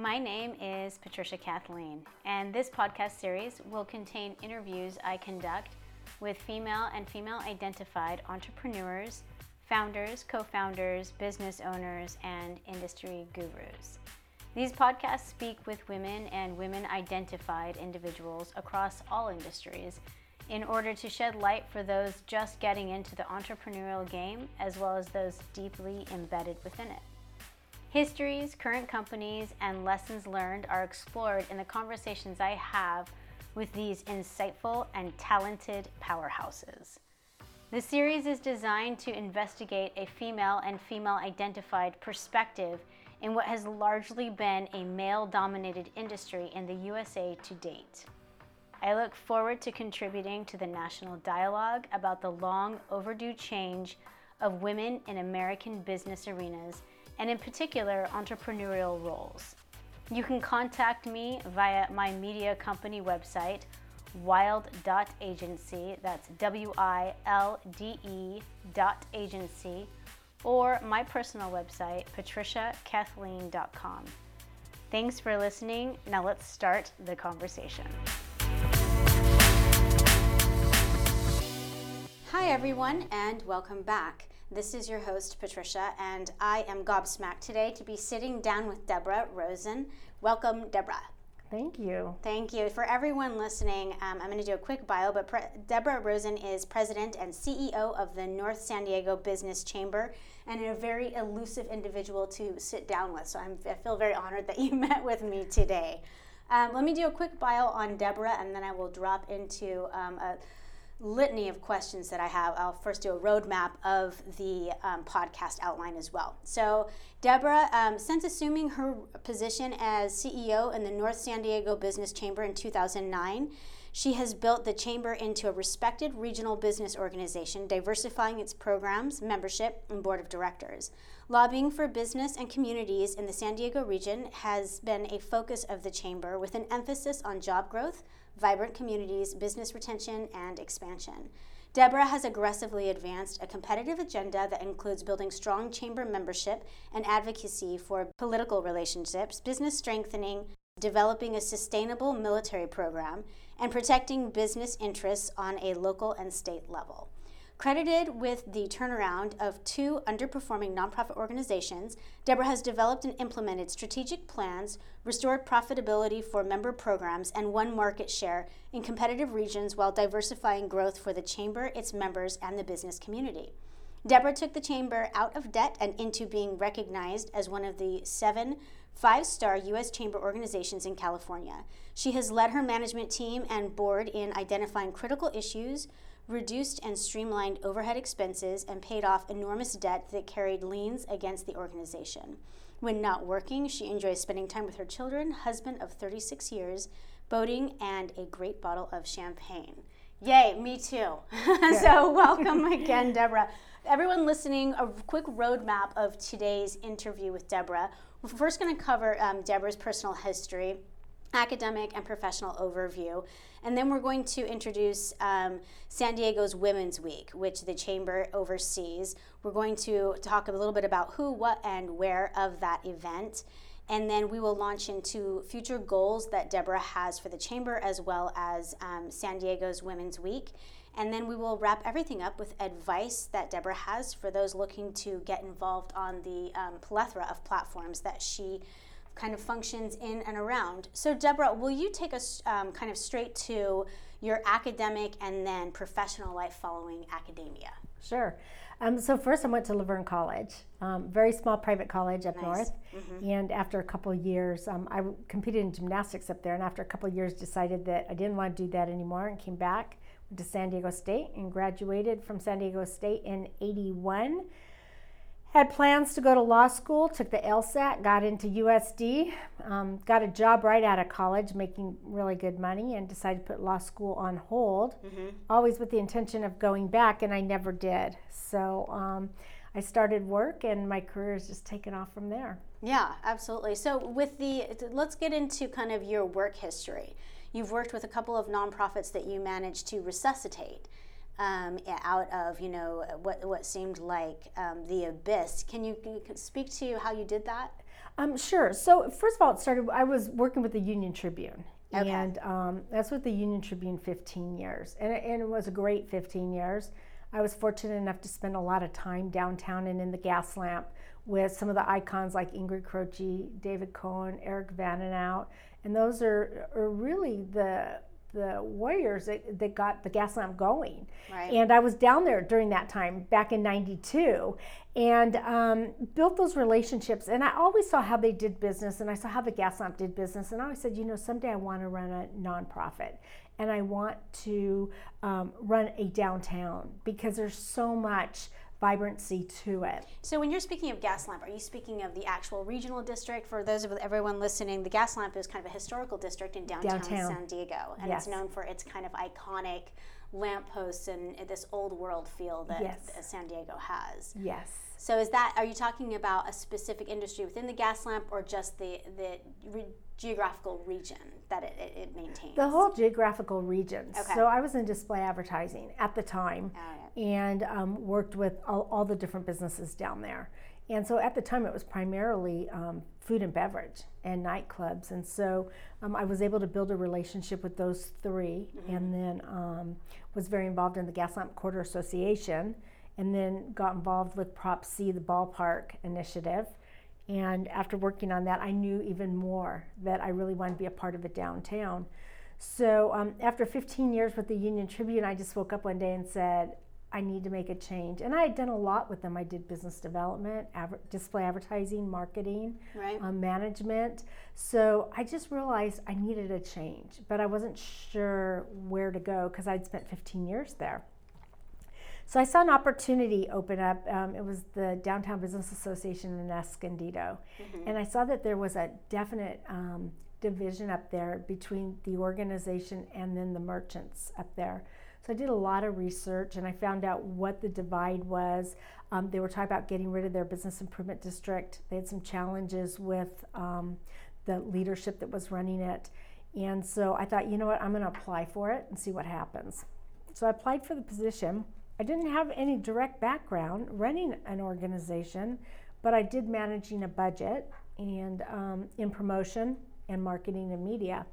My name is Patricia Kathleen, and this podcast series will contain interviews I conduct with female and female-identified entrepreneurs, founders, co-founders, business owners, and industry gurus. These podcasts speak with women and women-identified individuals across all industries in order to shed light for those just getting into the entrepreneurial game, as well as those deeply embedded within it. Histories, current companies, and lessons learned are explored in the conversations I have with these insightful and talented powerhouses. The series is designed to investigate a female and female-identified perspective in what has largely been a male-dominated industry in the USA to date. I look forward to contributing to the national dialogue about the long overdue change of women in American business arenas, and in particular, entrepreneurial roles. You can contact me via my media company website, wilde.agency, that's WILDE.agency, or my personal website, patriciakathleen.com. Thanks for listening. Now let's start the conversation. Hi everyone, and welcome back. This is your host, Patricia, and I am gobsmacked today to be sitting down with Deborah Rosen. Welcome, Deborah. Thank you. Thank you. For everyone listening, I'm going to do a quick bio, but Deborah Rosen is president and CEO of the North San Diego Business Chamber, and a very elusive individual to sit down with. So I feel very honored that you met with me today. Let me do a quick bio on Deborah, and then I will drop into a litany of questions that I have. I'll first do a roadmap of the podcast outline as well. So Deborah, since assuming her position as CEO in the North San Diego Business Chamber in 2009, she has built the chamber into a respected regional business organization, diversifying its programs, membership, and board of directors. Lobbying for business and communities in the San Diego region has been a focus of the chamber, with an emphasis on job growth, vibrant communities, business retention, and expansion. Deborah has aggressively advanced a competitive agenda that includes building strong chamber membership and advocacy for political relationships, business strengthening, developing a sustainable military program, and protecting business interests on a local and state level. Credited with the turnaround of two underperforming nonprofit organizations, Deborah has developed and implemented strategic plans, restored profitability for member programs, and won market share in competitive regions while diversifying growth for the chamber, its members, and the business community. Deborah took the chamber out of debt and into being recognized as one of the 7 5-star U.S. chamber organizations in California. She has led her management team and board in identifying critical issues, reduced and streamlined overhead expenses, and paid off enormous debt that carried liens against the organization. When not working, she enjoys spending time with her children, husband of 36 years, boating, and a great bottle of champagne. Yay, me too. Yeah. So welcome again, Deborah. Everyone listening, a quick roadmap of today's interview with Deborah. We're first going to cover Deborah's personal history, academic and professional overview, and then we're going to introduce San Diego's Women's Week, which the Chamber oversees. We're going to talk a little bit about who, what, and where of that event, and then we will launch into future goals that Deborah has for the Chamber, as well as San Diego's Women's Week. And then we will wrap everything up with advice that Deborah has for those looking to get involved on the plethora of platforms that she kind of functions in and around. So Deborah, will you take us kind of straight to your academic and then professional life following academia? Sure. So first I went to Laverne College, very small private college up north. Mm-hmm. And after a couple of years, I competed in gymnastics up there, and after a couple of years decided that I didn't want to do that anymore and came back, went to San Diego State and graduated from San Diego State in '81. Had plans to go to law school, took the LSAT, got into USD, got a job right out of college making really good money, and decided to put law school on hold, always with the intention of going back, and I never did. So I started work, and my career has just taken off from there. Yeah, absolutely. So let's get into kind of your work history. You've worked with a couple of nonprofits that you managed to resuscitate out of, what seemed like the abyss. Can you speak to how you did that? Sure. So first of all, I was working with the Union Tribune. Okay. And that's with the Union Tribune 15 years. And it was a great 15 years. I was fortunate enough to spend a lot of time downtown and in the gas lamp with some of the icons like Ingrid Croce, David Cohen, Eric Vandenhout. And those are really the warriors that got the gas lamp going. Right. And I was down there during that time back in '92 and built those relationships. And I always saw how they did business, and I saw how the gas lamp did business. And I always said, someday I want to run a nonprofit, and I want to run a downtown because there's so much vibrancy to it. So when you're speaking of gas lamp, are you speaking of the actual regional district? For those of everyone listening, the gas lamp is kind of a historical district in downtown. San Diego, and Yes. it's known for its kind of iconic lampposts and this old world feel that Yes. San Diego has. Yes. So are you talking about a specific industry within the gas lamp, or just the geographical region that it maintains? The whole geographical region. Okay. So I was in display advertising at the time, All and worked with all the different businesses down there. And so at the time it was primarily food and beverage and nightclubs. And so I was able to build a relationship with those three, and then was very involved in the Gas Lamp Quarter Association, and then got involved with Prop C, the ballpark initiative. And after working on that, I knew even more that I really wanted to be a part of it downtown. So after 15 years with the Union Tribune, I just woke up one day and said, I need to make a change. And I had done a lot with them. I did business development, display advertising, marketing, Right. Management. So I just realized I needed a change, but I wasn't sure where to go because I'd spent 15 years there. So I saw an opportunity open up. It was the Downtown Business Association in Escondido. And I saw that there was a definite division up there between the organization and then the merchants up there. So I did a lot of research, and I found out what the divide was. They were talking about getting rid of their business improvement district. They had some challenges with the leadership that was running it. And so I thought, you know what, I'm going to apply for it and see what happens. So I applied for the position. I didn't have any direct background running an organization, but I did managing a budget and in promotion and marketing and media.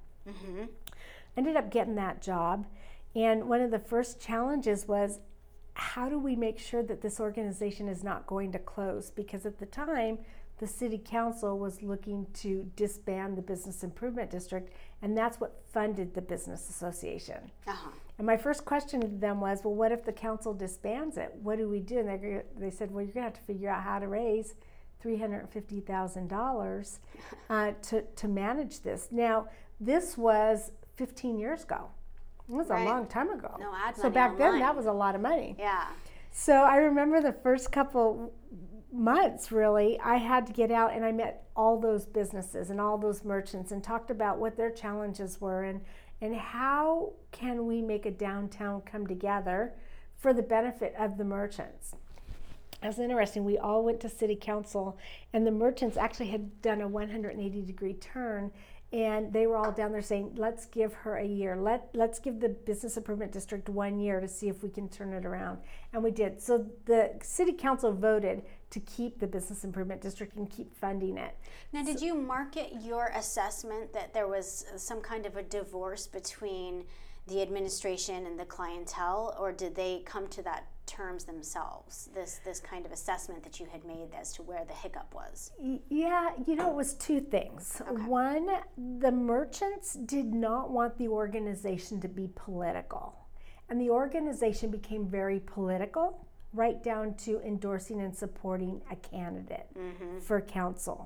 Ended up getting that job. And one of the first challenges was, how do we make sure that this organization is not going to close? Because at the time, the city council was looking to disband the business improvement district, and that's what funded the business association. And my first question to them was, well, what if the council disbands it? What do we do? And they said, well, you're going to have to figure out how to raise $350,000 to manage this. Now, this was 15 years ago. It was a long time ago. No ad so money back online. then, that was a lot of money. Yeah. So I remember the first couple months, really, I had to get out and I met all those businesses and all those merchants and talked about what their challenges were and how can we make a downtown come together for the benefit of the merchants. It was interesting. We all went to city council, and the merchants actually had done a 180-degree turn, and they were all down there saying, let's give her a year. Let's give the business improvement district 1 year to see if we can turn it around. And we did. So the city council voted to keep the business improvement district and keep funding it. Now, did you market your assessment that there was some kind of a divorce between the administration and the clientele, or did they come to that terms themselves, this kind of assessment that you had made as to where the hiccup was? Yeah, it was two things. Okay. One, the merchants did not want the organization to be political. And the organization became very political, right down to endorsing and supporting a candidate for council.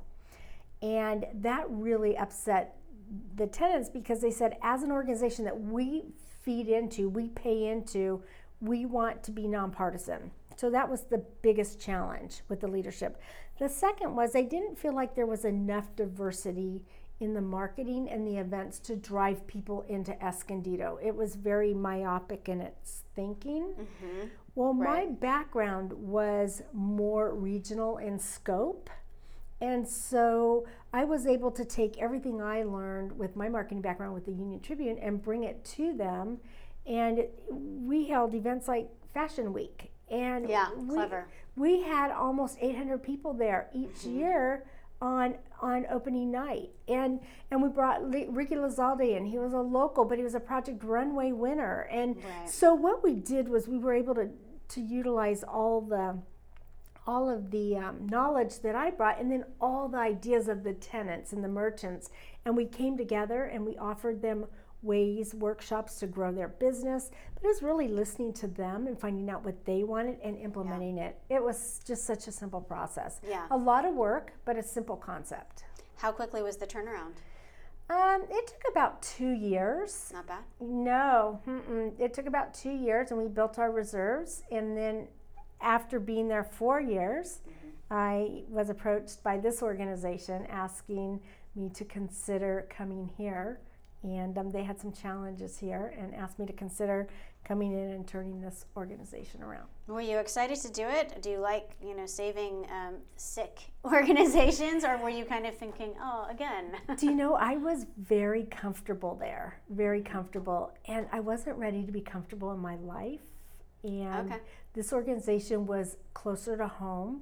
And that really upset the tenants because they said, as an organization that we feed into, we pay into, we want to be nonpartisan. So that was the biggest challenge with the leadership. The second was they didn't feel like there was enough diversity in the marketing and the events to drive people into Escondido. It was very myopic in its thinking. Well, my background was more regional in scope. And so I was able to take everything I learned with my marketing background with the Union Tribune and bring it to them. And we held events like Fashion Week. And Yeah, clever. We had almost 800 people there each year on opening night, and we brought Ricky Lizalde in. He was a local, but he was a Project Runway winner, and so what we did was we were able to utilize all of the knowledge that I brought, and then all the ideas of the tenants and the merchants, and we came together and we offered them workshops to grow their business. But it was really listening to them and finding out what they wanted and implementing it. It was just such a simple process. A lot of work, but a simple concept. How quickly was the turnaround? It took about 2 years. Not bad? No, it took about 2 years, and we built our reserves. And then after being there 4 years, I was approached by this organization asking me to consider coming here. And they had some challenges here and asked me to consider coming in and turning this organization around. Were you excited to do it? Do you like, saving sick organizations, or were you kind of thinking, oh, again? Do you know, I was very comfortable there, very comfortable, and I wasn't ready to be comfortable in my life. And this organization was closer to home.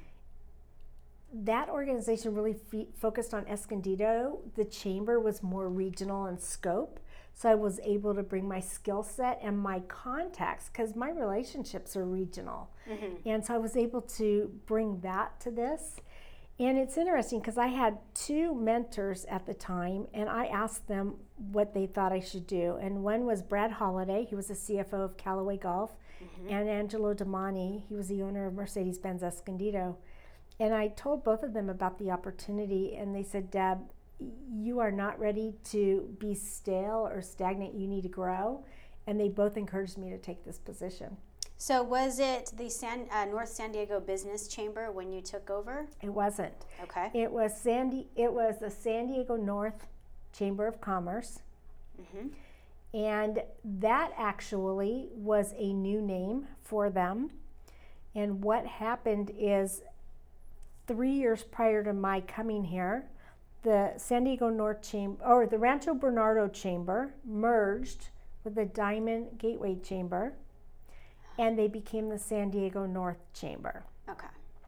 That organization really focused on Escondido. The chamber was more regional in scope, so I was able to bring my skill set and my contacts, because my relationships are regional. And so I was able to bring that to this. And it's interesting because I had 2 mentors at the time, and I asked them what they thought I should do. And one was Brad Holliday. He was the CFO of Callaway Golf, and Angelo Domani. He was the owner of Mercedes-Benz Escondido. And I told both of them about the opportunity, and they said, Deb, you are not ready to be stale or stagnant. You need to grow. And they both encouraged me to take this position. So was it the North San Diego Business Chamber when you took over? It wasn't. Okay. It was the San Diego North Chamber of Commerce. And that actually was a new name for them. And what happened is, 3 years prior to my coming here, the San Diego North Chamber, or the Rancho Bernardo Chamber, merged with the Diamond Gateway Chamber, and they became the San Diego North Chamber. Okay.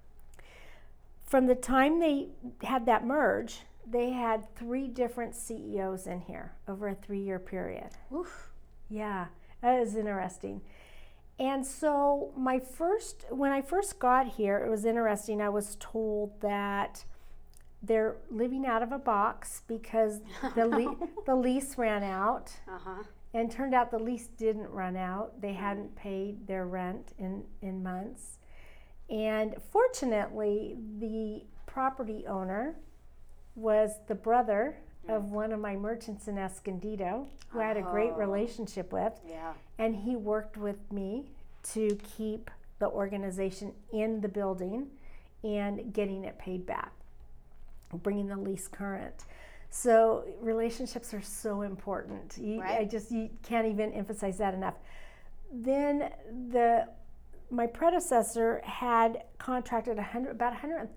From the time they had that merge, they had 3 different CEOs in here over a 3-year period. Oof. Yeah, that is interesting. And so when I first got here, it was interesting. I was told that they're living out of a box because the lease ran out. And turned out the lease didn't run out. They hadn't paid their rent in months. And fortunately, the property owner was the brother of one of my merchants in Escondido, who I had a great relationship with. And he worked with me to keep the organization in the building and getting it paid back, bringing the lease current. So relationships are so important. You can't even emphasize that enough. Then my predecessor had contracted about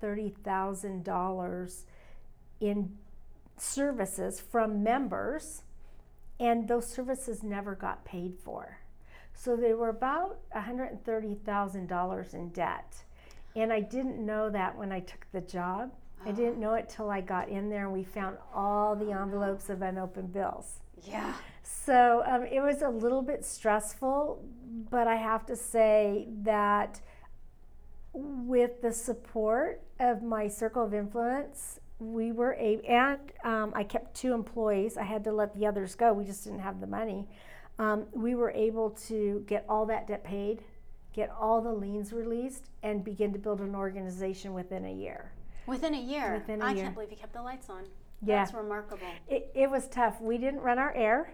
$130,000 in services from members, and those services never got paid for. So they were about $130,000 in debt. And I didn't know that when I took the job. I didn't know it till I got in there and we found all the envelopes of unopened bills. So it was a little bit stressful, but I have to say that with the support of my circle of influence, we were able, and I kept 2 employees. I had to let the others go. We just didn't have the money. We were able to get all that debt paid, get all the liens released, and begin to build an organization within a year. Within a year? I can't believe you kept the lights on. Yeah. That's remarkable. It was tough. We didn't run our air.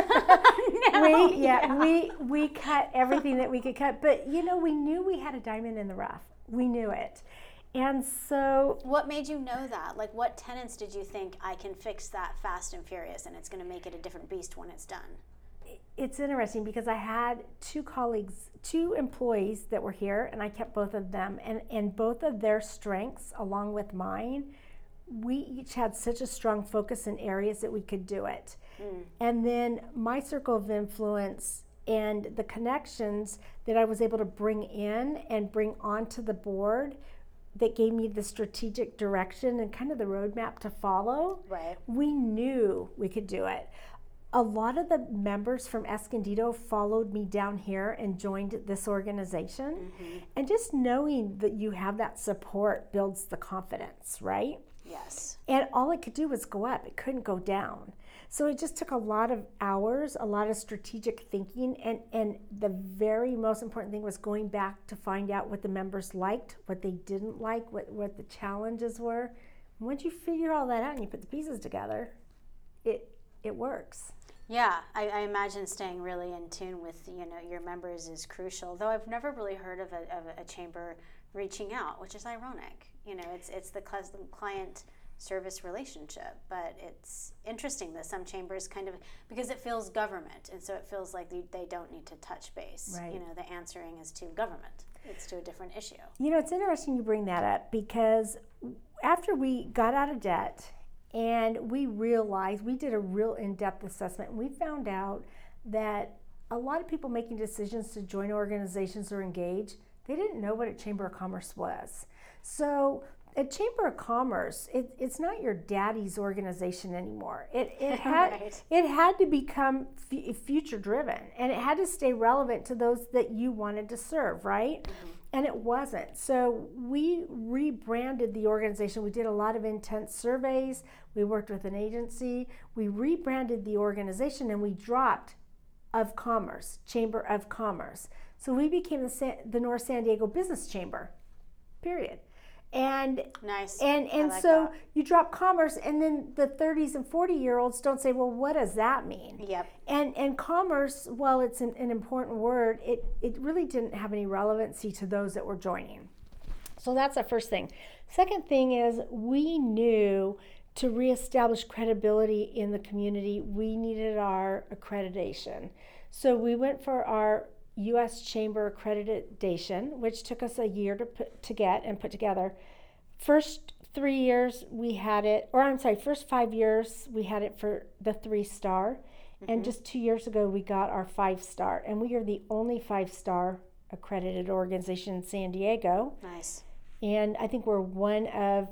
We cut everything that we could cut. But, we knew we had a diamond in the rough. We knew it. And so... What made you know that? Like, what tenants did you think, I can fix that fast and furious, and it's going to make it a different beast when it's done? It's interesting because I had 2 employees that were here, and I kept both of them. And both of their strengths, along with mine, we each had such a strong focus in areas that we could do it. And then my circle of influence and the connections that I was able to bring in and bring onto the board that gave me the strategic direction and kind of the roadmap to follow, Right. we knew we could do it. A lot of the members from Escondido followed me down here and joined this organization. And just knowing that you have that support builds the confidence, right? Yes. And all it could do was go up. It couldn't go down. So it just took a lot of hours, a lot of strategic thinking. And the very most important thing was going back to find out what the members liked, what they didn't like, what the challenges were. And once you figure all that out and you put the pieces together, it works. Yeah, I imagine staying really in tune with your members is crucial. Though I've never really heard of a chamber reaching out, which is ironic. It's the client service relationship, but it's interesting that some chambers kind of, because it feels government, and so it feels like they don't need to touch base. Right. The answering is to government. It's to a different issue. It's interesting you bring that up, because after we got out of debt and we realized, we did a real in-depth assessment, and we found out that a lot of people making decisions to join organizations or engage, they didn't know what a Chamber of Commerce was. So a Chamber of Commerce, it's not your daddy's organization anymore. It had Right. it had to become future driven, and it had to stay relevant to those that you wanted to serve, right? And it wasn't. So we rebranded the organization. We did a lot of intense surveys. We worked with an agency. We rebranded the organization, and we dropped of Commerce, Chamber of Commerce. So we became the North San Diego Business Chamber, period. And Nice. and I like so that. you drop commerce, and then the 30s and 40-year-olds don't say, well, what does that mean? Yep. And commerce, while it's an important word, it really didn't have any relevancy to those that were joining. So that's the first thing. Second thing is, we knew to reestablish credibility in the community, we needed our accreditation. So we went for our U.S. Chamber accreditation, which took us a year to get and put together. First 3 years we had it, first 5 years we had it for the 3-star, and just 2 years ago we got our 5-star, and we are the only 5-star accredited organization in San Diego. Nice. And I think we're one of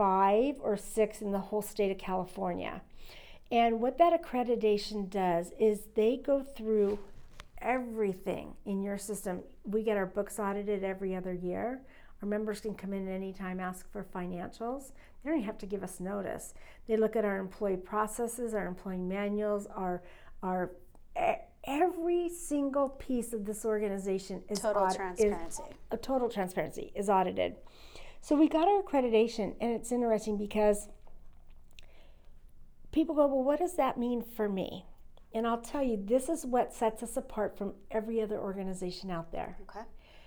5 or 6 in the whole state of California. And what that accreditation does is they go through everything in your system. We get our books audited every other year. Our members can come in anytime, ask for financials. They don't even have to give us notice. They look at our employee processes, our employee manuals, every single piece of this organization is Total transparency. Total transparency is audited. So we got our accreditation, and it's interesting because people go, well, what does that mean for me? And I'll tell you, this is what sets us apart from every other organization out there. Okay.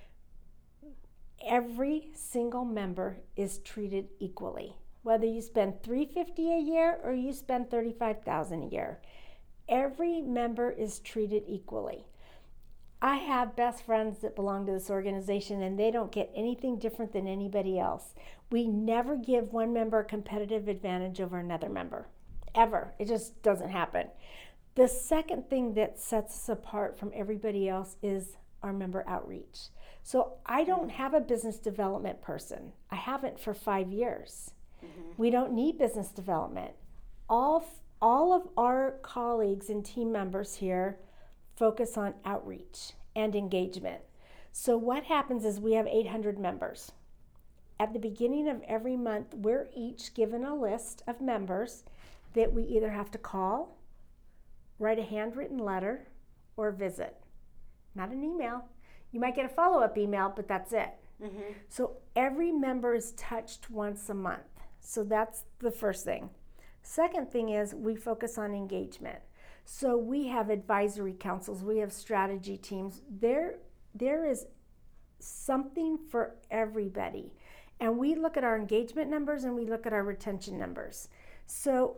Every single member is treated equally. Whether you spend $350 a year or you spend $35,000 a year, every member is treated equally. I have best friends that belong to this organization, and they don't get anything different than anybody else. We never give one member a competitive advantage over another member, ever. It just doesn't happen. The second thing that sets us apart from everybody else is our member outreach. So I don't have a business development person. I haven't for 5 years. We don't need business development. All of our colleagues and team members here focus on outreach and engagement. So what happens is we have 800 members. At the beginning of every month, we're each given a list of members that we either have to call, write a handwritten letter, or visit. Not an email. You might get a follow-up email, but that's it. So every member is touched once a month. So that's the first thing. Second thing is we focus on engagement. So we have advisory councils, we have strategy teams. There is something for everybody. And we look at our engagement numbers and we look at our retention numbers. So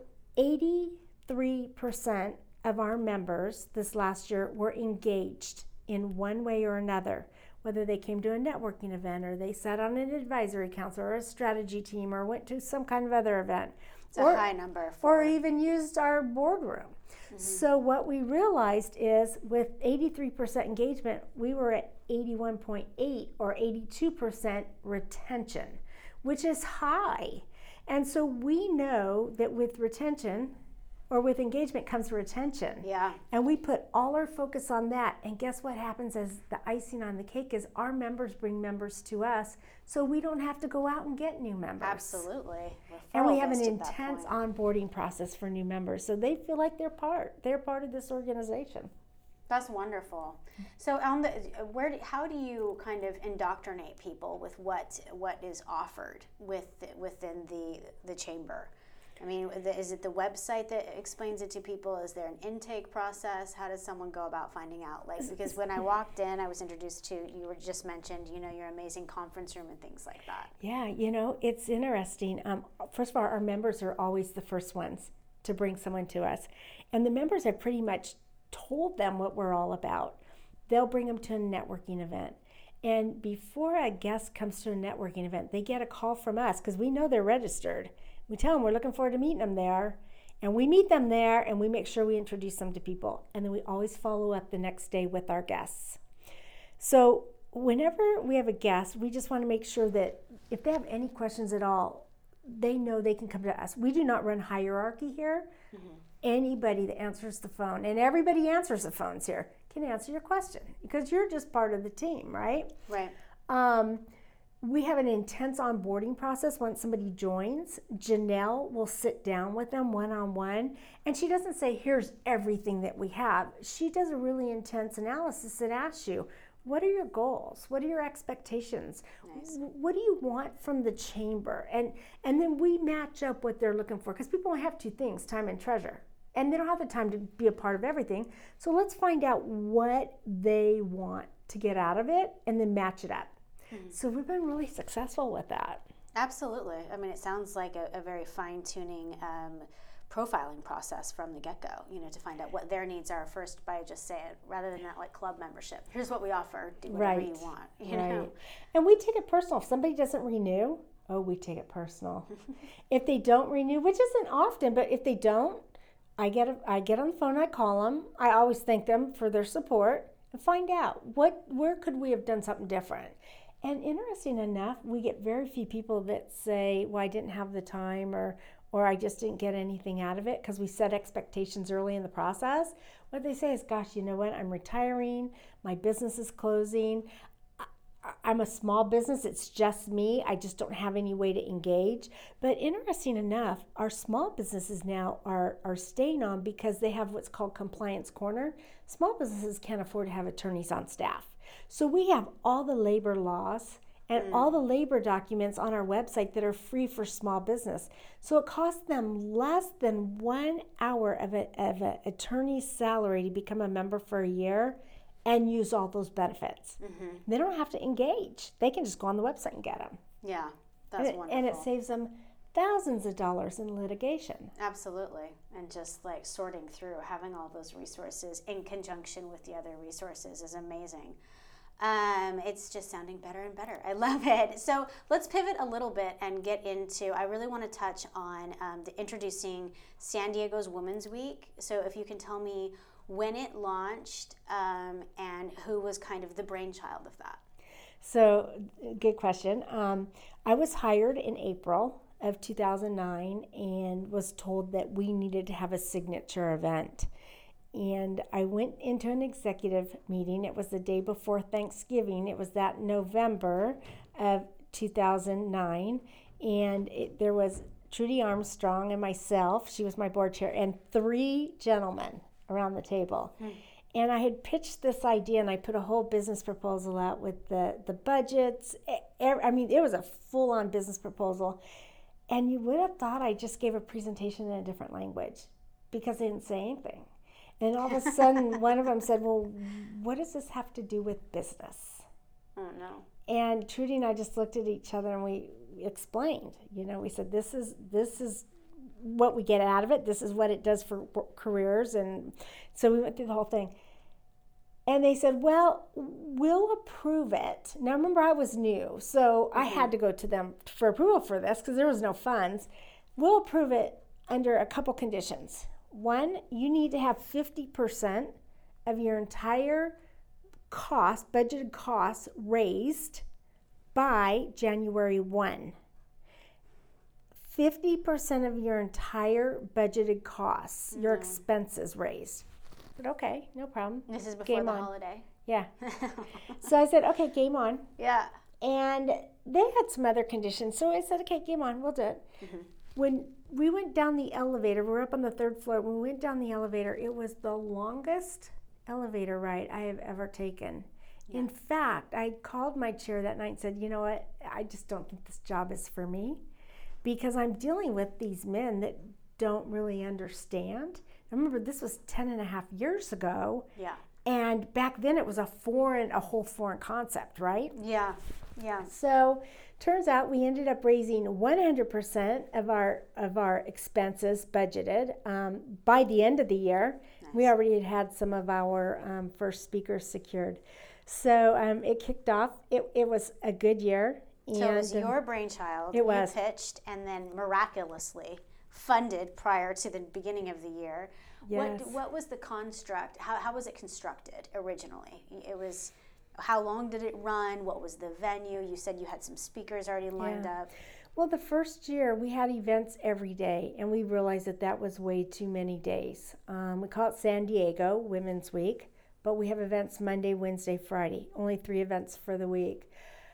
83% of our members this last year were engaged in one way or another, whether they came to a networking event or they sat on an advisory council or a strategy team or went to some kind of other event. It's a high number. Or even used our boardroom. So what we realized is with 83% engagement, we were at 81.8 or 82% retention, which is high. And so we know that with retention or with engagement comes retention. Yeah. And we put all our focus on that. And guess what happens as the icing on the cake is our members bring members to us, so we don't have to go out and get new members. Absolutely. And we have an intense onboarding process for new members, so they feel like they're part of this organization. That's wonderful. So how do you kind of indoctrinate people with what is offered within the chamber? I mean, is it the website that explains it to people? Is there an intake process? How does someone go about finding out? Like, because when I walked in, I was introduced to, you were just mentioned, your amazing conference room and things like that. Yeah, it's interesting. First of all, our members are always the first ones to bring someone to us. And the members have pretty much told them what we're all about. They'll bring them to a networking event. And before a guest comes to a networking event, they get a call from us because we know they're registered. We tell them we're looking forward to meeting them there, and we meet them there, and we make sure we introduce them to people. And then we always follow up the next day with our guests. So whenever we have a guest, we just want to make sure that if they have any questions at all, they know they can come to us. We do not run hierarchy here. Mm-hmm. Anybody that answers the phone, and everybody answers the phones here, can answer your question because you're just part of the team, right? Right. We have an intense onboarding process. Once somebody joins, Janelle will sit down with them one-on-one, and she doesn't say, here's everything that we have. She does a really intense analysis and asks you, what are your goals? What are your expectations? Nice. What do you want from the chamber? And then we match up what they're looking for, because people only have two things, time and treasure. And they don't have the time to be a part of everything. So let's find out what they want to get out of it and then match it up. So we've been really successful with that. Absolutely. I mean, it sounds like a very fine-tuning profiling process from the get-go, to find out what their needs are first by just saying, rather than that like club membership. Here's what we offer. Do whatever you want. You know? And we take it personal. If somebody doesn't renew, we take it personal. If they don't renew, which isn't often, but if they don't, I get on the phone, I call them. I always thank them for their support and find out where could we have done something different. And interesting enough, we get very few people that say, well, I didn't have the time or I just didn't get anything out of it, because we set expectations early in the process. What they say is, gosh, you know what? I'm retiring. My business is closing. I'm a small business. It's just me. I just don't have any way to engage. But interesting enough, our small businesses now are staying on because they have what's called Compliance Corner. Small businesses can't afford to have attorneys on staff. So we have all the labor laws and all the labor documents on our website that are free for small business. So it costs them less than 1 hour of an attorney's salary to become a member for a year and use all those benefits. Mm-hmm. They don't have to engage. They can just go on the website and get them. Yeah, that's wonderful. And it saves them thousands of dollars in litigation. Absolutely. And just like sorting through, having all those resources in conjunction with the other resources is amazing. It's just sounding better and better. I love it. So let's pivot a little bit and get into, I really want to touch on the introducing San Diego's Women's Week. So if you can tell me when it launched and who was kind of the brainchild of that. So good question. I was hired in April of 2009 and was told that we needed to have a signature event. And I went into an executive meeting. It was the day before Thanksgiving. It was that November of 2009. And there was Trudy Armstrong and myself. She was my board chair, and 3 gentlemen around the table. And I had pitched this idea, and I put a whole business proposal out with the budgets. I mean, it was a full-on business proposal. And you would have thought I just gave a presentation in a different language because they didn't say anything. And all of a sudden, one of them said, well, what does this have to do with business? Oh, no. And Trudy and I just looked at each other and we explained. We said, this is what we get out of it. This is what it does for careers. And so we went through the whole thing. And they said, well, we'll approve it. Now, remember, I was new, so I had to go to them for approval for this because there was no funds. We'll approve it under a couple conditions. One, you need to have 50% of your entire budgeted costs raised by January 1. 50% of your entire budgeted costs, your expenses raised. I said, okay, no problem. This is before Game the on. holiday. Yeah. So I said, okay, game on. Yeah. And they had some other conditions. So I said, okay, game on, we'll do it. When we went down the elevator, we were up on the 3rd floor. When we went down the elevator, it was the longest elevator ride I have ever taken. Yeah. In fact, I called my chair that night and said, you know what, I just don't think this job is for me, because I'm dealing with these men that don't really understand. I remember this was 10 and a half years ago. Yeah. And back then it was a whole foreign concept, right? Yeah, yeah. So turns out we ended up raising 100% of our expenses budgeted by the end of the year. Nice. We already had some of our first speakers secured. So it kicked off. It was a good year. So it was your brainchild. It was. You pitched and then miraculously funded prior to the beginning of the year. Yes. What was the construct? How was it constructed originally? It was, how long did it run? What was the venue? You said you had some speakers already lined up. Well, the first year we had events every day, and we realized that was way too many days. We call it San Diego Women's Week, but we have events Monday, Wednesday, Friday. Only 3 events for the week.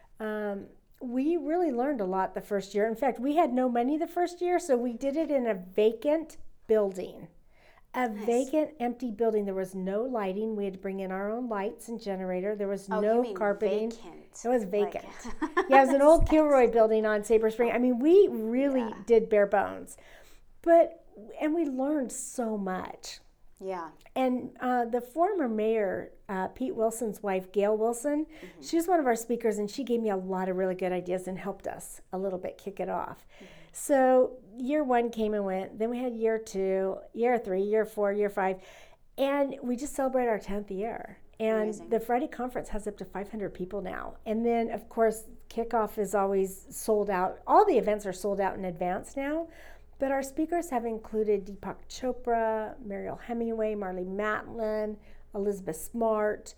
We really learned a lot the first year. In fact, we had no money the first year, so we did it in a vacant building. A nice. Vacant, empty building. There was no lighting. We had to bring in our own lights and generator. There was no carpeting. Vacant. It was vacant. Yeah, it was an old Kilroy building on Sabre Spring. I mean, we really did bare bones. And we learned so much. Yeah. And the former mayor, Pete Wilson's wife, Gail Wilson, she was one of our speakers, and she gave me a lot of really good ideas and helped us a little bit kick it off. So year 1 came and went. Then we had year 2, year 3, year 4, year 5. And we just celebrated our 10th year. And amazing. The Friday conference has up to 500 people now. And then, of course, kickoff is always sold out. All the events are sold out in advance now. But our speakers have included Deepak Chopra, Mariel Hemingway, Marlee Matlin, Elizabeth Smart,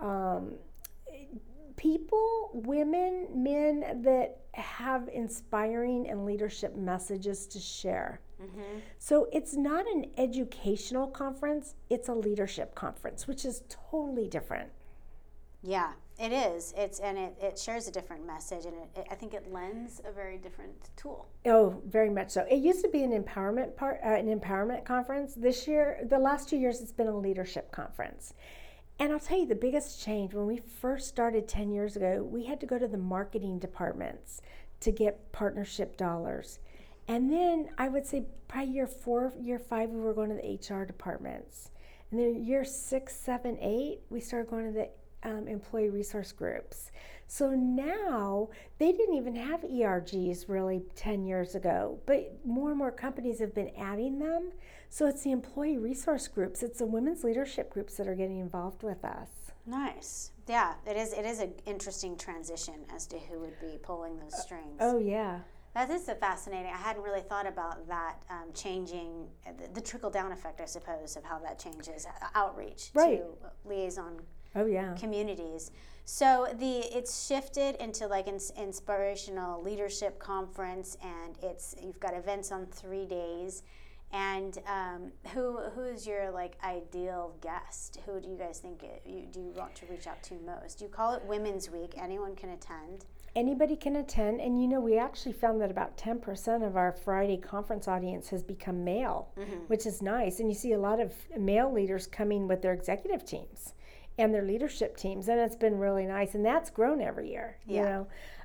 people, women, men that have inspiring and leadership messages to share. Mm-hmm. So it's not an educational conference, it's a leadership conference, which is totally different. Yeah, it is. It shares a different message, and I think it lends a very different tool. Oh, very much so. It used to be an empowerment conference. This year, the last 2 years, it's been a leadership conference. And I'll tell you, the biggest change, when we first started 10 years ago, we had to go to the marketing departments to get partnership dollars. And then I would say probably year 4, year 5, we were going to the HR departments. And then year 6, 7, 8, we started going to the employee resource groups. So now, they didn't even have ERGs really 10 years ago, but more and more companies have been adding them. So it's the employee resource groups, it's the women's leadership groups that are getting involved with us. Nice. Yeah, it is an interesting transition as to who would be pulling those strings. Oh, yeah. That is fascinating. I hadn't really thought about that changing, the trickle-down effect, I suppose, of how that changes outreach to liaison communities. So it's shifted into like an inspirational leadership conference, and you've got events on 3 days. And who is your like ideal guest? Who do you guys think do you want to reach out to most? You call it Women's Week. Anyone can attend. Anybody can attend, and we actually found that about 10% of our Friday conference audience has become male, which is nice. And you see a lot of male leaders coming with their executive teams and their leadership teams, and it's been really nice. And that's grown every year. Yeah.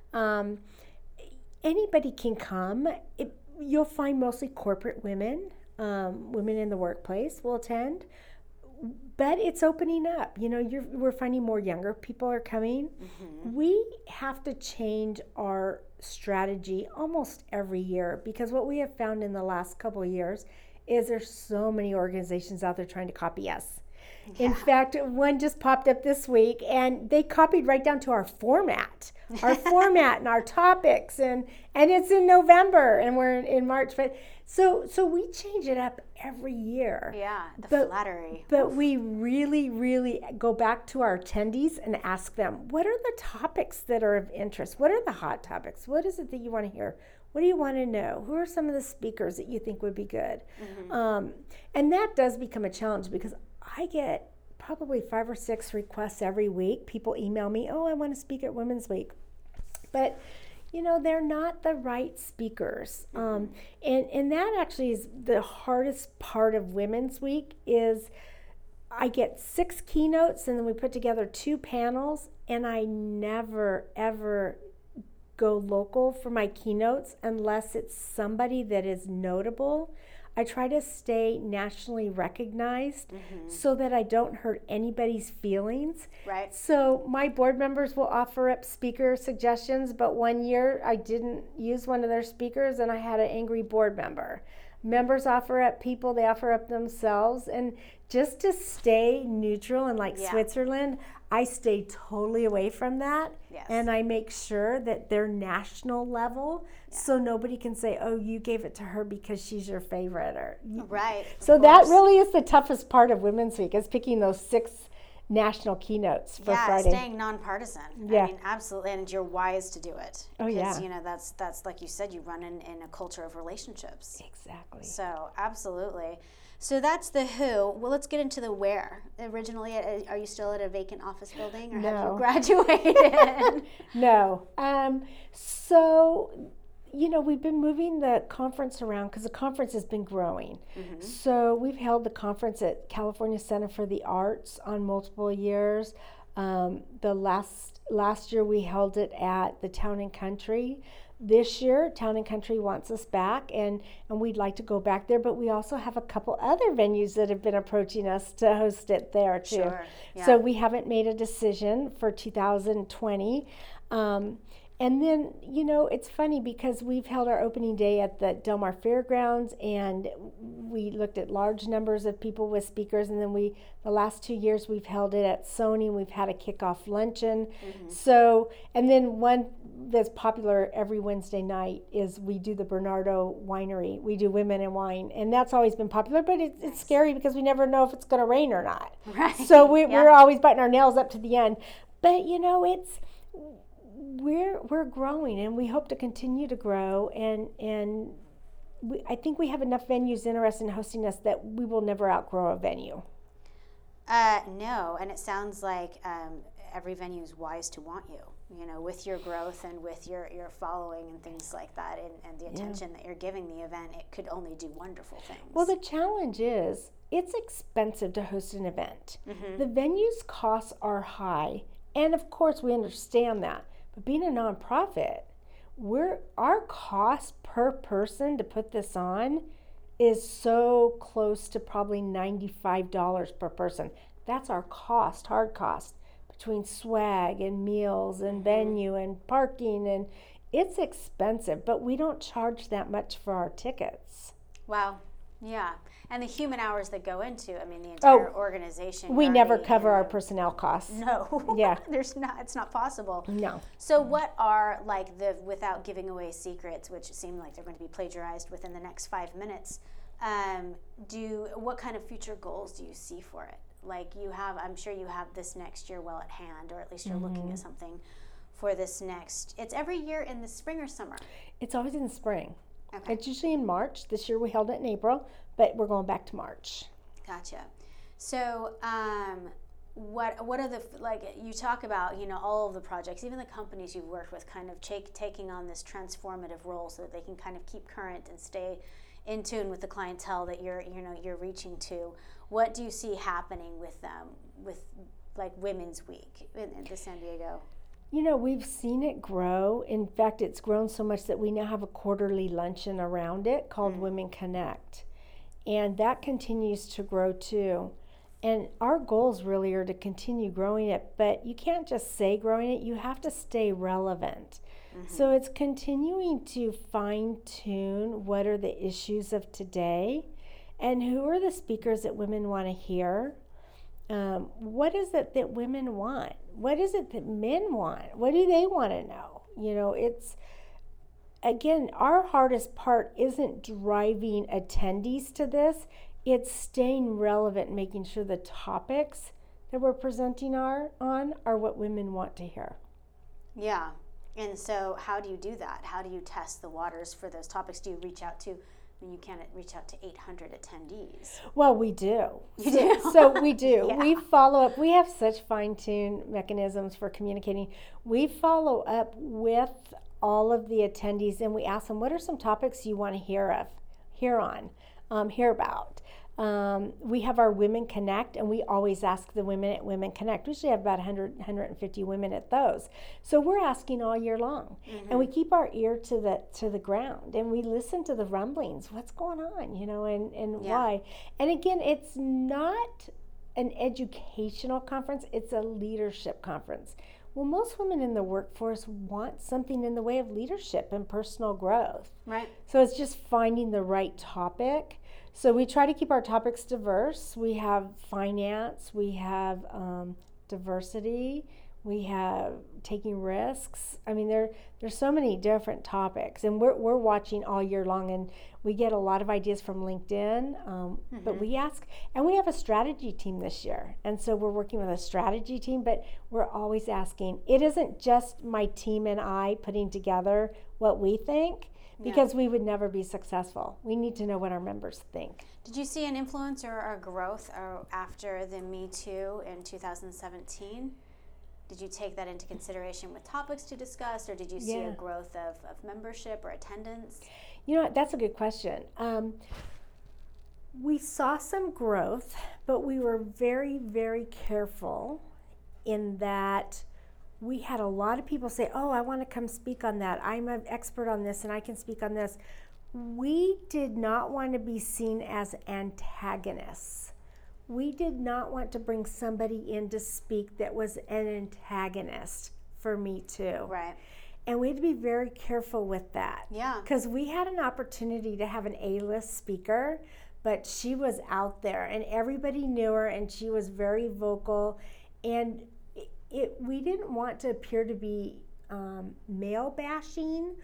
Anybody can come. You'll find mostly corporate women, women in the workplace will attend, but it's opening up. We're finding more younger people are coming. Mm-hmm. We have to change our strategy almost every year, because what we have found in the last couple of years is there's so many organizations out there trying to copy us. Yeah. In fact, one just popped up this week, and they copied right down to our format and our topics, and it's in November, and we're in March. But so we change it up every year. Yeah, flattery. But we really, really go back to our attendees and ask them, what are the topics that are of interest? What are the hot topics? What is it that you want to hear? What do you want to know? Who are some of the speakers that you think would be good? And that does become a challenge because I get probably 5 or 6 requests every week. People email me, oh, I want to speak at Women's Week. But, they're not the right speakers. And that actually is the hardest part of Women's Week is I get 6 keynotes and then we put together 2 panels, and I never, ever go local for my keynotes unless it's somebody that is notable. I try to stay nationally recognized so that I don't hurt anybody's feelings. Right. So my board members will offer up speaker suggestions, but one year I didn't use one of their speakers and I had an angry board member. Members offer up people, they offer up themselves, and just to stay neutral and like Switzerland, I stay totally away from that. Yes. And I make sure that they're national level so nobody can say, oh, you gave it to her because she's your favorite. Right. So that really is the toughest part of Women's Week, is picking those 6 national keynotes for Friday. Staying nonpartisan. Yeah. I mean, absolutely, and you're wise to do it. Oh, yeah. Because, that's like you said, you run in a culture of relationships. Exactly. So, absolutely. So that's the who. Well, let's get into the where. Originally, are you still at a vacant office building, or have you graduated? No. So, we've been moving the conference around because the conference has been growing. So we've held the conference at California Center for the Arts on multiple years. The last year we held it at the Town and Country. This year, Town and Country wants us back, and we'd like to go back there, but we also have a couple other venues that have been approaching us to host it there too. Sure. Yeah. So we haven't made a decision for 2020. And then, it's funny because we've held our opening day at the Del Mar Fairgrounds, and we looked at large numbers of people with speakers. And then the last 2 years, we've held it at Sony, and we've had a kickoff luncheon. So, and then one that's popular every Wednesday night is we do the Bernardo Winery. We do Women in Wine, and that's always been popular, but it's scary because we never know if it's going to rain or not. Right. So we're always biting our nails up to the end. But, we're growing, and we hope to continue to grow, and I think we have enough venues interested in hosting us that we will never outgrow a venue. No, and it sounds like every venue is wise to want you, with your growth and with your following and things like that, and the attention that you're giving the event. It could only do wonderful things. Well, the challenge is it's expensive to host an event. The venue's costs are high, and of course we understand that. But being a nonprofit, our cost per person to put this on is so close to probably $95 per person. That's our cost, hard cost, between swag and meals and venue and parking, and it's expensive, but we don't charge that much for our tickets. Wow. Yeah. And the human hours that go into, the entire organization. We never cover our personnel costs. No. Yeah. It's not possible. No. So what are, without giving away secrets, which seem like they're going to be plagiarized within the next 5 minutes, what kind of future goals do you see for it? I'm sure you have this next year well at hand, or at least you're looking at something for this next. It's every year in the spring or summer? It's always in the spring. Okay. It's usually in March. This year we held it in April, but we're going back to March. Gotcha. So, what are the, you talk about, all of the projects, even the companies you've worked with, kind of taking on this transformative role so that they can kind of keep current and stay in tune with the clientele that you're reaching to. What do you see happening with them, with Women's Week in the San Diego? We've seen it grow. In fact, it's grown so much that we now have a quarterly luncheon around it called Women Connect. And that continues to grow too. And our goals really are to continue growing it, but you can't just say growing it, you have to stay relevant. So it's continuing to fine tune what are the issues of today and who are the speakers that women want to hear. What is it that women want? What is it that men want? What do they want to know? It's, again, our hardest part isn't driving attendees to this. It's staying relevant, making sure the topics that we're presenting are what women want to hear. Yeah. And so how do you do that? How do you test the waters for those topics? Do you reach out to, I mean, you can't reach out to 800 attendees. Well, we do. You do? So we do. Yeah. We follow up. We have such fine-tuned mechanisms for communicating. We follow up with all of the attendees and we ask them, what are some topics you want to hear about? We have our Women Connect, and we always ask the women at Women Connect. We usually have about 150 women at those. So we're asking all year long, and we keep our ear to the ground, and we listen to the rumblings. What's going on, and why? And again, it's not an educational conference; it's a leadership conference. Well, most women in the workforce want something in the way of leadership and personal growth. Right. So it's just finding the right topic. So we try to keep our topics diverse. We have finance, we have diversity, we have taking risks. I mean, there's so many different topics, and we're watching all year long, and we get a lot of ideas from LinkedIn. But we ask, and we have a strategy team this year, and so we're working with a strategy team. But we're always asking. It isn't just my team and I putting together what we think. Because we would never be successful. We need to know what our members think. Did you see an influence or growth after the Me Too in 2017? Did you take that into consideration with topics to discuss, or did you see a growth of membership or attendance? That's a good question. We saw some growth, but we were very, very careful in that we had a lot of people say, oh, I want to come speak on that. I'm an expert on this and I can speak on this. We did not want to be seen as antagonists. We did not want to bring somebody in to speak that was an antagonist for Me Too. Right. And we had to be very careful with that. Yeah. Because we had an opportunity to have an A-list speaker, but she was out there and everybody knew her and she was very vocal. And we didn't want to appear to be male bashing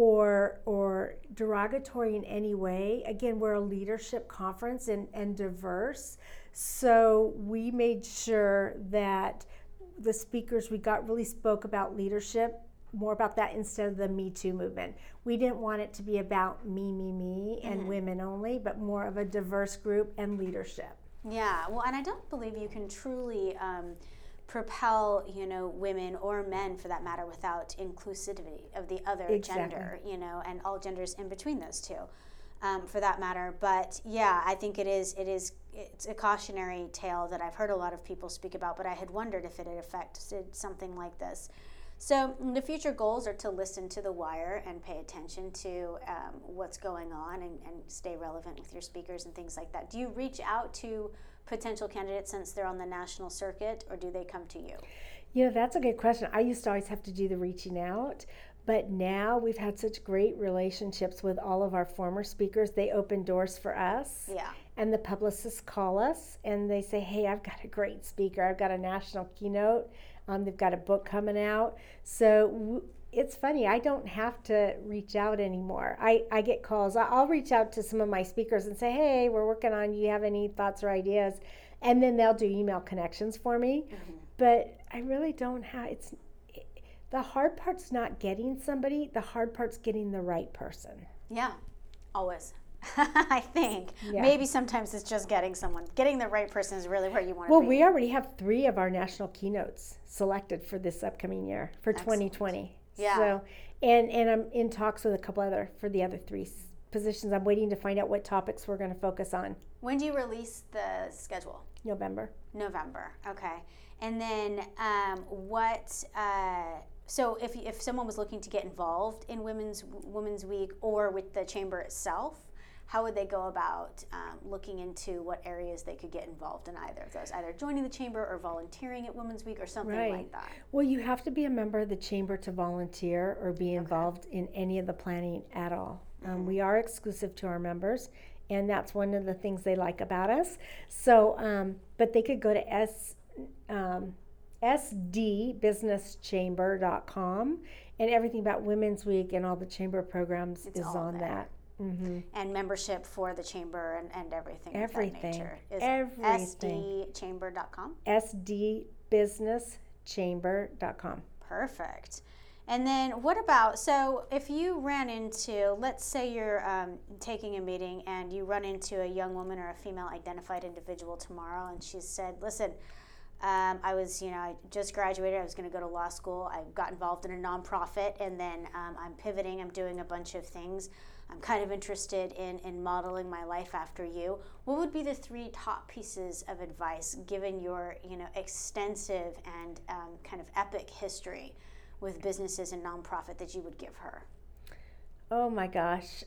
or derogatory in any way. Again, we're a leadership conference and diverse. So we made sure that the speakers we got really spoke about leadership, more about that instead of the Me Too movement. We didn't want it to be about me, and women only, but more of a diverse group and leadership. Yeah, well, and I don't believe you can truly propel, women or men for that matter without inclusivity of the other gender, and all genders in between those two, for that matter. But yeah, I think it's a cautionary tale that I've heard a lot of people speak about, but I had wondered if it had affected something like this. So the future goals are to listen to the wire and pay attention to what's going on and stay relevant with your speakers and things like that. Do you reach out to potential candidates since they're on the national circuit, or do they come to you? That's a good question. I used to always have to do the reaching out, but now we've had such great relationships with all of our former speakers. They open doors for us. Yeah. And the publicists call us and they say, hey, I've got a great speaker. I've got a national keynote. They've got a book coming out. So it's funny. I don't have to reach out anymore. I get calls. I'll reach out to some of my speakers and say, hey, we're working on, you have any thoughts or ideas? And then they'll do email connections for me. But I really don't have, the hard part's not getting somebody. The hard part's getting the right person. Yeah, always. I think. Yeah. Maybe sometimes it's just getting the right person is really where you want to be. Well, we already have 3 of our national keynotes selected for this upcoming year, for Excellent. 2020. Yeah. So, and I'm in talks with a couple for the other 3 positions. I'm waiting to find out what topics we're going to focus on. When do you release the schedule? November. Okay. And then so if someone was looking to get involved in Women's Week or with the chamber itself, how would they go about looking into what areas they could get involved in either of those, either joining the chamber or volunteering at Women's Week or something like that? Well, you have to be a member of the chamber to volunteer or be involved in any of the planning at all. We are exclusive to our members, and that's one of the things they like about us. So, but they could go to sdbusinesschamber.com, and everything about Women's Week and all the chamber programs is on that. And membership for the chamber and everything. Everything. Of that nature. Is everything. sdchamber.com? sdbusinesschamber.com. Perfect. And then what about, so if you ran into, let's say you're taking a meeting and you run into a young woman or a female identified individual tomorrow, and she said, listen, I just graduated, I was going to go to law school, I got involved in a nonprofit, and then I'm pivoting, I'm doing a bunch of things. I'm kind of interested in modeling my life after you. What would be the 3 top pieces of advice, given your extensive and kind of epic history with businesses and nonprofit, that you would give her? Oh my gosh.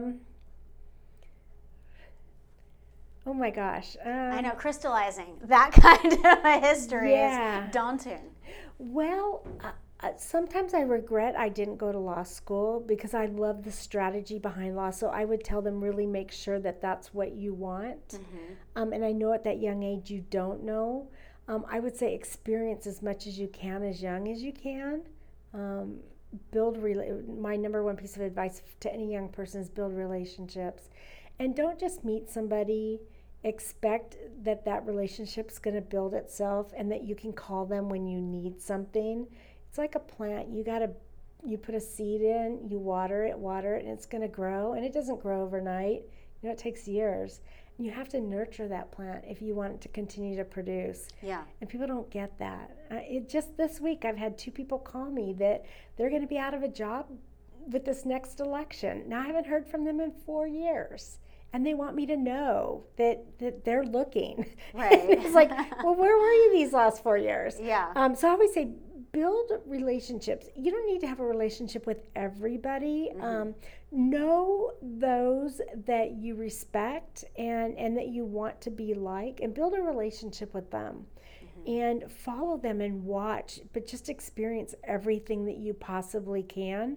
I know, crystallizing that kind of a history is daunting. Well, sometimes I regret I didn't go to law school because I love the strategy behind law. So I would tell them, really make sure that that's what you want. Mm-hmm. And I know at that young age you don't know. I would say experience as much as you can as young as you can. My number one piece of advice to any young person is build relationships. And don't just meet somebody, expect that relationship's going to build itself and that you can call them when you need something. It's like a plant. You put a seed in, you water it, and it's going to grow. And it doesn't grow overnight. It takes years. And you have to nurture that plant if you want it to continue to produce. Yeah. And people don't get that. Just this week, I've had 2 people call me that they're going to be out of a job with this next election. Now, I haven't heard from them in 4 years. And they want me to know that they're looking. Right. It's like, well, where were you these last 4 years? Yeah. So I always say, build relationships. You don't need to have a relationship with everybody. Mm-hmm. Know those that you respect and that you want to be like, and build a relationship with them. Mm-hmm. And follow them and watch, but just experience everything that you possibly can.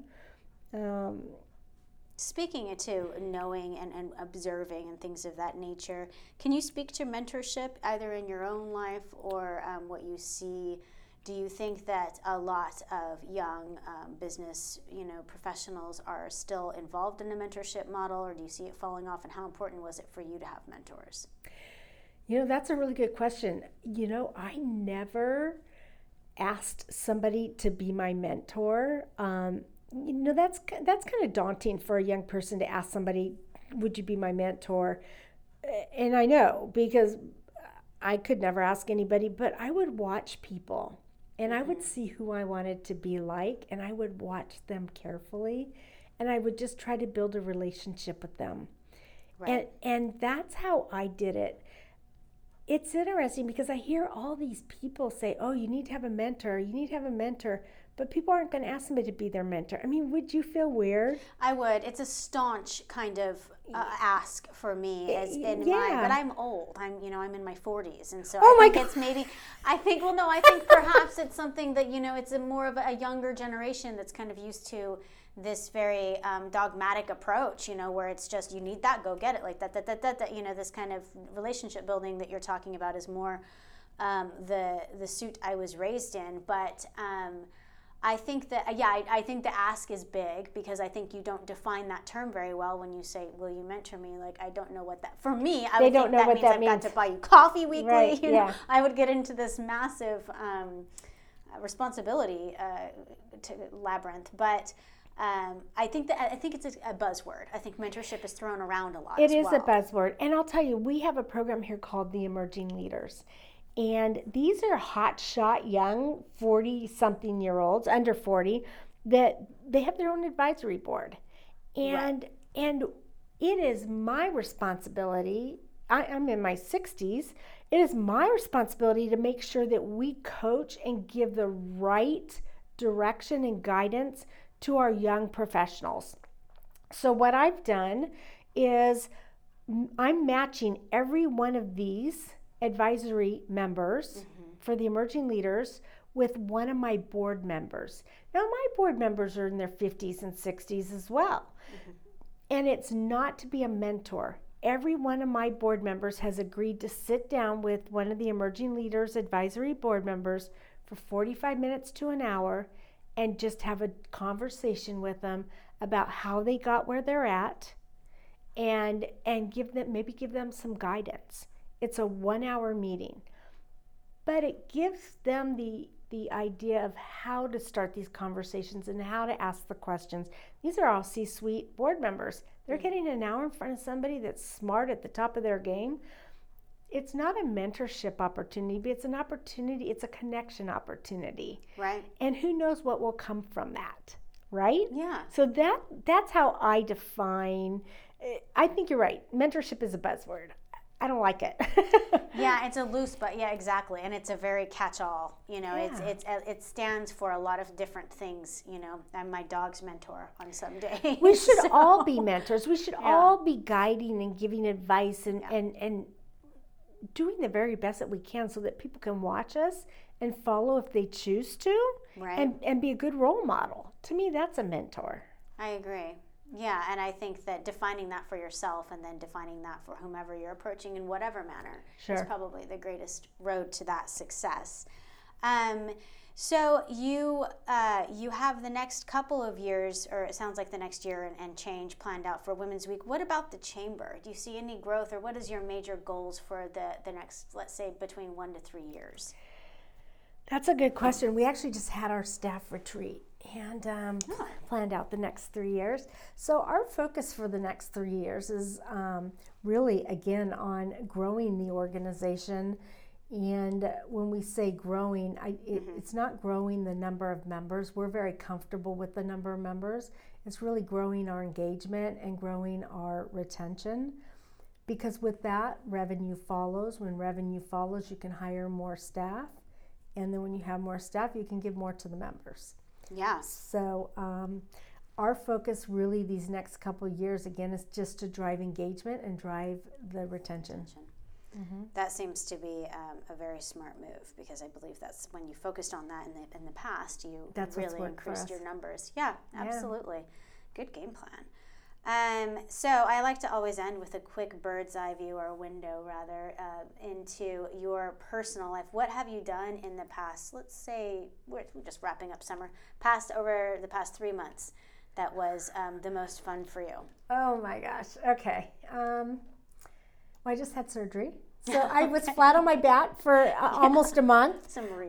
Speaking to knowing and observing and things of that nature, can you speak to mentorship either in your own life or what you see? Do you think that a lot of young business professionals are still involved in a mentorship model, or do you see it falling off, and how important was it for you to have mentors? That's a really good question. I never asked somebody to be my mentor. That's kind of daunting for a young person to ask somebody, would you be my mentor? And I know, because I could never ask anybody, but I would watch people and I would see who I wanted to be like, and I would watch them carefully, and I would just try to build a relationship with them. Right. And that's how I did it. It's interesting because I hear all these people say, oh, you need to have a mentor, but people aren't going to ask somebody to be their mentor. I mean, would you feel weird? I would. It's a staunch kind of ask for me, but I'm old. I'm in my 40s, and so I think perhaps it's something that it's more of a younger generation that's kind of used to this very dogmatic approach, where it's just, you need that, go get it, like that, this kind of relationship building that you're talking about is more the suit I was raised in. But I think that, I think the ask is big, because I think you don't define that term very well when you say, will you mentor me? Like, I don't know what that, for me, I would think that means I've got to buy you coffee weekly. Right, I would get into this massive responsibility to labyrinth. But I think it's a buzzword. I think mentorship is thrown around a lot. It is a buzzword. And I'll tell you, we have a program here called the Emerging Leaders. And these are hotshot young 40-something-year-olds, under 40, that they have their own advisory board. And it is my responsibility, I'm in my 60s, it is my responsibility to make sure that we coach and give the right direction and guidance to our young professionals. So what I've done is I'm matching every one of these advisory members for the Emerging Leaders with one of my board members. Now, my board members are in their 50s and 60s as well. And it's not to be a mentor. Every one of my board members has agreed to sit down with one of the Emerging Leaders advisory board members for 45 minutes to an hour and just have a conversation with them about how they got where they're at, and give them some guidance. It's a 1-hour meeting, but it gives them the the idea of how to start these conversations and how to ask the questions. These are all C-suite board members. They're getting an hour in front of somebody that's smart at the top of their game. It's not a mentorship opportunity, but it's an opportunity, it's a connection opportunity. Right. And who knows what will come from that, right? Yeah. So that's how I define, I think you're right. Mentorship is a buzzword. I don't like it. Yeah, it's a loose, but yeah, exactly. And it's a very catch-all, it stands for a lot of different things, I'm my dog's mentor on some days. We should all be mentors. We should all be guiding and giving advice and doing the very best that we can so that people can watch us and follow if they choose to, right. and be a good role model. To me, that's a mentor. I agree. Yeah, and I think that defining that for yourself and then defining that for whomever you're approaching in whatever manner is probably the greatest road to that success. So you have the next couple of years, or it sounds like the next year and change planned out for Women's Week. What about the Chamber? Do you see any growth, or what is your major goals for the next, let's say, between 1 to 3 years? That's a good question. We actually just had our staff retreat and planned out the next 3 years. So our focus for the next 3 years is really, again, on growing the organization. And when we say growing, it's not growing the number of members. We're very comfortable with the number of members. It's really growing our engagement and growing our retention, because with that, revenue follows. When revenue follows, you can hire more staff. And then when you have more staff, you can give more to the members. Yes. So our focus really these next couple of years, again, is just to drive engagement and drive the retention. Mm-hmm. That seems to be a very smart move, because I believe that's when you focused on that in the past, you really increased your numbers. Yeah, absolutely. Good game plan. So I like to always end with a quick bird's eye view, or a window rather, into your personal life. What have you done in the past, let's say, we're just wrapping up summer, over the past 3 months, that was the most fun for you? Oh my gosh, okay. Well, I just had surgery. So I was flat on my back for almost a month. Some reading.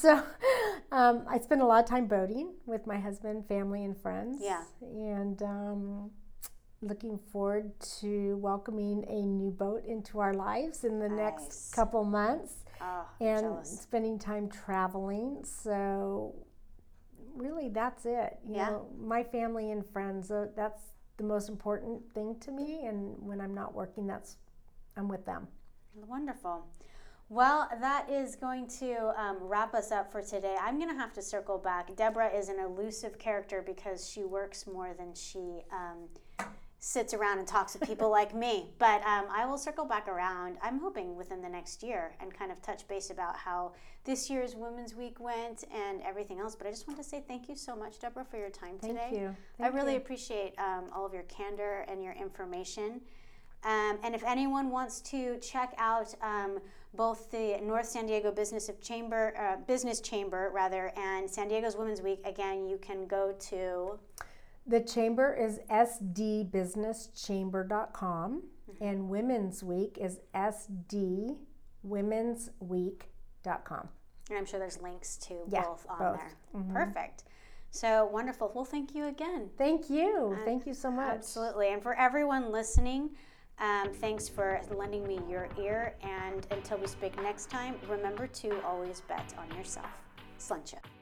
I spent a lot of time boating with my husband, family, and friends. Yeah. And looking forward to welcoming a new boat into our lives in the next couple months. Oh, and jealous. Spending time traveling. So really, that's it. You know, my family and friends, that's the most important thing to me. And when I'm not working, I'm with them. Wonderful. Well, that is going to wrap us up for today. I'm going to have to circle back. Deborah is an elusive character because she works more than she sits around and talks to people like me. But I will circle back around, I'm hoping within the next year, and kind of touch base about how this year's Women's Week went and everything else. But I just want to say thank you so much, Deborah, for your time today. Thank you. I really appreciate all of your candor and your information. And if anyone wants to check out both the North San Diego Business Chamber and San Diego's Women's Week, again, you can go to... The chamber is sdbusinesschamber.com, and Women's Week is sdwomensweek.com. And I'm sure there's links to both on there. Mm-hmm. Perfect. So wonderful. Well, thank you again. Thank you. Thank you so much. Absolutely. And for everyone listening, thanks for lending me your ear. And until we speak next time, remember to always bet on yourself. Sluncha.